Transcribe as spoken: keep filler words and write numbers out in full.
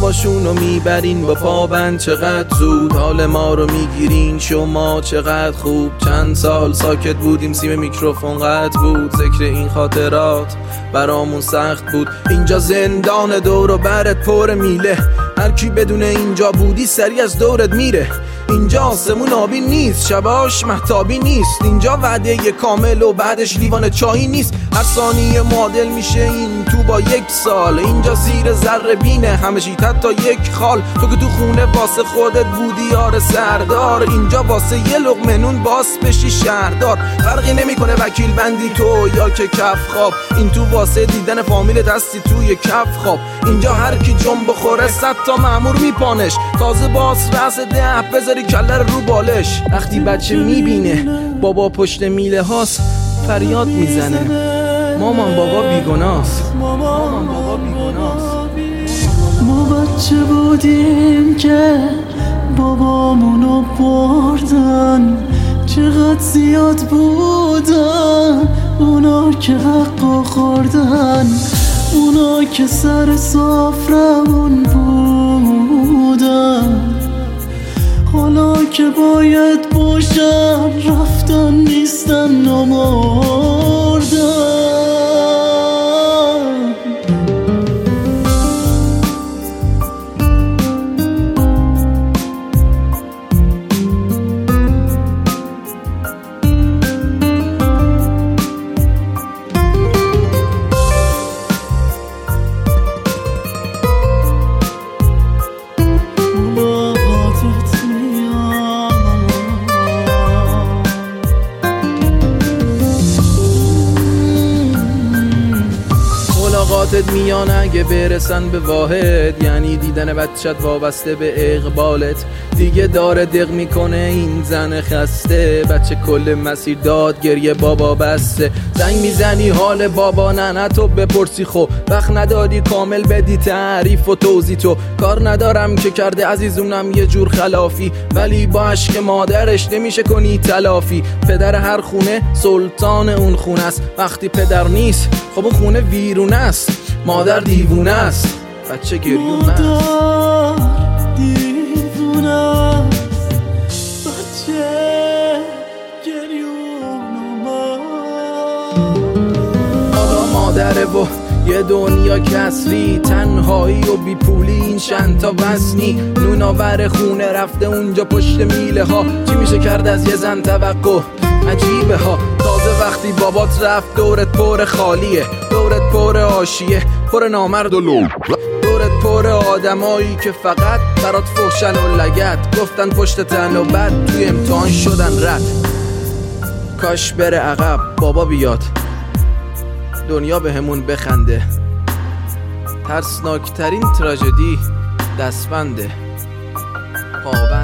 پاشونو میبرین با پابند چقدر زود، حال ما رو میگیرین شما چقدر خوب. چند سال ساکت بودیم سیم میکروفون قطع بود، ذکر این خاطرات برامون سخت بود. اینجا زندان دور و برت پر میله، هر کی بدون اینجا بودی سری از دورت میره. اینجا آسمون آبی نیست، شباش مهتابی نیست، اینجا وعده ی کامل و بعدش لیوان چایی نیست. هر ثانیه معادل میشه این تو با یک سال. اینجا زیر ذره بینه همه چی تا یک خال. تو که تو خونه واسه خودت بودی یار سردار، اینجا واسه یه لقمه نون باس بشی شهردار. فرقی نمیکنه وکیل بندی تو یا که کف خواب، این تو واسه دیدن فامیل دستی توی کف خواب. اینجا هر کی جنب بخوره صد تا مأمور میپانش، تازه باس رأس ده بذاری کله رو بالش. وقتی بچه میبینه بابا پشت میله هاست فریاد میزنه مامان بابا بیگناست، مامان بابا بیگناست. ما بچه بودیم که بابامونو بردن، چقدر زیاد بودن اونا که حقا خوردن، اونا که سر سفرمون بودن. حالا که باید باشن رفتن نیستن و مردن. ملاقاتت میان اگه برسن به واحد، یعنی دیدن بچت وابسته به اقبالت. دیگه داره دق میکنه این زن خسته، بچه کل مسیر داد گریه بابا بسته. زنگ میزنی حال بابا نه نه تو بپرسی خو، وقت نداری کامل بدی تعریف و توضیح تو. کار ندارم که کرده عزیزونم یه جور خلافی، ولی با عشق مادرش نمیشه کنی تلافی. پدر هر خونه سلطان اون خونه است، وقتی پدر نیست خب اون خونه ویرونه است. مادر دیوونه است بچه گریونه است، دیوونه است بچه گریونه است. حالا مادره و یه دنیا کسری، تنهایی و بیپولی این چند تا وزنی. نوناور خونه رفته اونجا پشت میله ها، چی میشه کرد از یه زن توقع عجیبه ها. تازه وقتی بابات رفت دورت پر خالیه، دورت پر آشیه پر نامرد و لو، دورت پر آدمایی که فقط برات فحشن و لگت گفتن پشت تن و بعد توی امتحان شدن رد. کاش بره عقب بابا بیاد دنیا به همون بخنده. ترسناکترین تراژدی دستبنده پاوند.